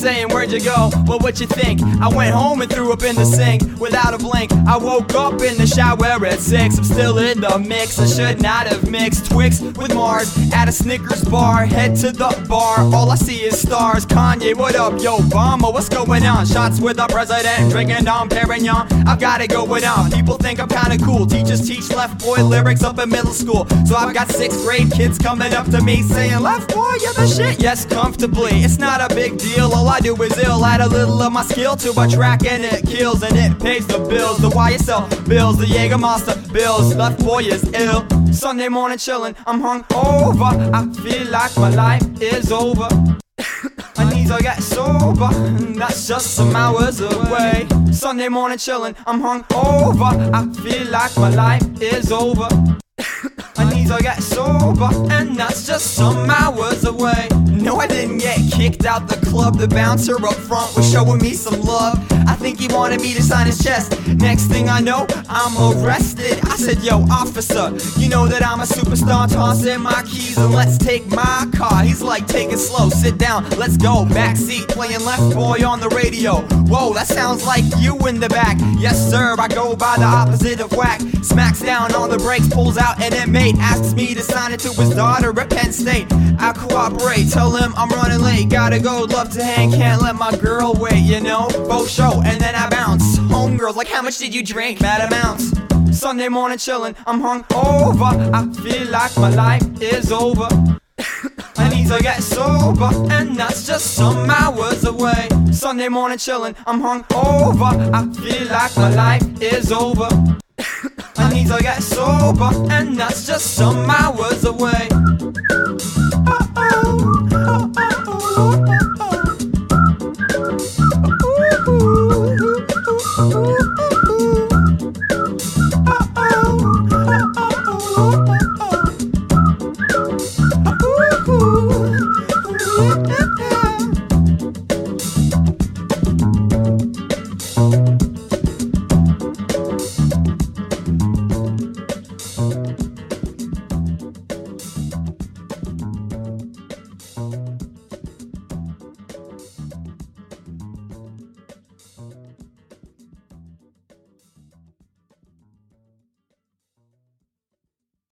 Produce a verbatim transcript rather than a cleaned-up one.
saying, where'd you go? Well, what you think? I went home and threw up in the sink without a blink. I woke up in the shower at six. I'm still in the mix. I should not have mixed Twix with Mars at a Snickers bar. Head to the bar, all I see is stars. Kanye, what up? Yo, Obama, what's going on? Shots with the president, drinking Dom Perignon. I've got it going on. People think I'm kinda cool. Teachers teach Left Boy lyrics up in middle school. So I've got sixth grade kids coming up to me saying, Left Boy, you're the shit. Yes, comfortably. It's not a big deal. All I do is ill. Add a little of my skill to a track and it kills and it pays the bills. The Y S L bills, the Jägermeister bills. Left Boy is ill. Sunday morning chillin', I'm hung over. I feel like my life is over. I need to get sober, that's just some hours away. Sunday morning chillin', I'm hung over. I feel like my life is over. I need to get sober, and that's just some hours away. No, I didn't get kicked out the club. The bouncer up front was showing me some love. I think he wanted me to sign his chest. Next thing I know, I'm arrested. I said, yo, officer, you know that I'm a superstar. Toss in my keys and let's take my car. He's like, take it slow, sit down, let's go. Backseat, playing Left Boy on the radio. Whoa, that sounds like you in the back. Yes, sir, I go by the opposite of whack. Smacks down on the brakes, pulls out an inmate. Asks me to sign it to his daughter at Penn State. I cooperate, tell him I'm running late. Gotta go, love to hang, can't let my girl wait, you know. Both show, and then I bounce. Homegirls like, how much did you drink? Bad amounts. Sunday morning chillin', I'm hung over. I feel like my life is over. I need to get sober, and that's just some hours away. Sunday morning chillin', I'm hung over. I feel like my life is over. I need to get sober, and that's just some hours away.